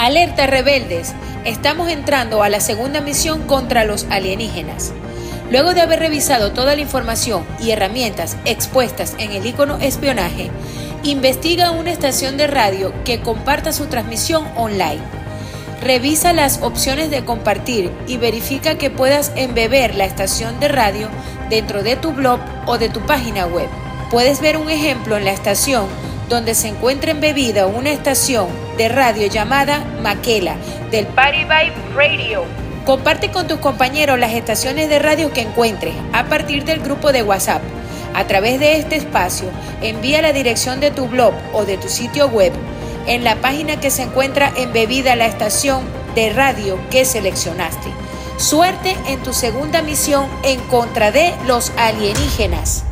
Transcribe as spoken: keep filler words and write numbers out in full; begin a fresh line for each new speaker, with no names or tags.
Alerta rebeldes, estamos entrando a la segunda misión contra los alienígenas. Luego de haber revisado toda la información y herramientas expuestas en el icono espionaje, investiga una estación de radio que comparta su transmisión online. Revisa las opciones de compartir y verifica que puedas embeber la estación de radio dentro de tu blog o de tu página web. Puedes ver un ejemplo en la estación donde se encuentra embebida una estación de radio llamada Maquela del Party Vibe Radio. Comparte con tus compañeros las estaciones de radio que encuentres a partir del grupo de WhatsApp. A través de este espacio, envía la dirección de tu blog o de tu sitio web en la página que se encuentra embebida la estación de radio que seleccionaste. Suerte en tu segunda misión en contra de los alienígenas.